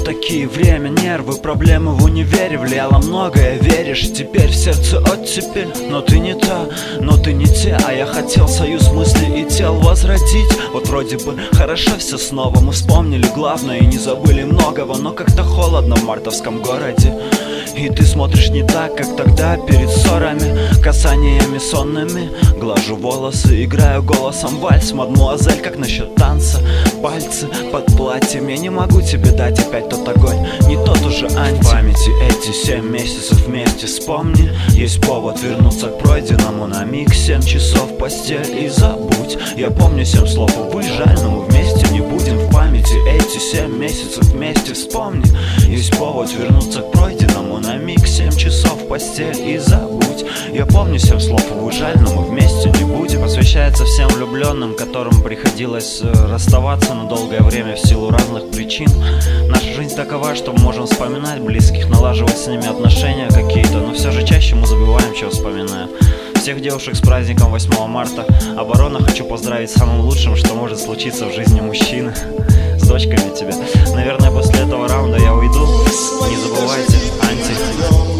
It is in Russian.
такие время, нервы, проблемы в универе. Влияло многое, веришь, теперь в сердце оттепель. Но ты не та, но ты не те. А я хотел союз мыслей и тел возродить. Вот вроде бы хорошо все снова. Мы вспомнили главное и не забыли многого. Но как-то холодно в мартовском городе. И ты смотришь не так, как тогда, перед ссорами, касаниями сонными. Глажу волосы, играю голосом вальс. Мадмуазель, как насчет танца? Пальцы под платьем, я не могу тебе дать опять тот огонь, не тот уже анти. В памяти эти 7 месяцев вместе, вспомни. Есть повод вернуться к пройденному на миг. 7 часов в постель и забудь. Я помню 7 слов, увы, жаль, но мы вместе не будем. В памяти эти 7 месяцев вместе, вспомни. Есть повод вернуться к пройденному на миг. 7 часов в постель и забудь. Я помню 7 слов, увы, жаль, но мы вместе не будем. Посвящается всем влюбленным, которым приходилось расставаться на долгое время в силу разных причин. Наша жизнь такова, что мы можем вспоминать близких, налаживать с ними отношения какие-то, но все же чаще мы забываем, что вспоминаем. Всех девушек с праздником 8 марта. Оборона хочу поздравить с самым лучшим, что может случиться в жизни мужчины. С дочками тебя. Наверное, после этого раунда я уйду. Не забывайте, анти.